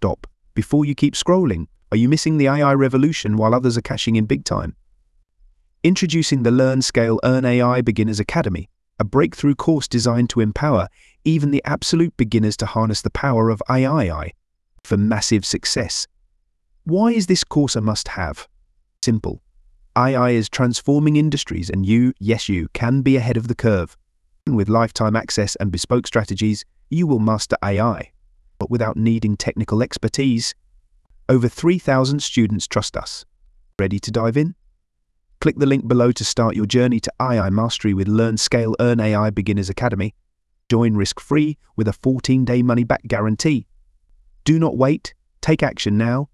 stop before you keep scrolling. Are you missing the AI revolution while others are cashing in big time? Introducing the Learn, Scale, Earn AI Beginners Academy, a breakthrough course designed to empower even the absolute beginners to harness the power of AI for massive success. Why is this course a must-have? Simple. AI is transforming industries and you, yes you, can be ahead of the curve. With lifetime access and bespoke strategies, you will master AI, but without needing technical expertise. Over 3,000 students trust us. Ready to dive in? Click the link below to start your journey to AI mastery with Learn, Scale, Earn AI Beginners Academy. Join risk-free with a 14-day money-back guarantee. Do not wait. Take action now.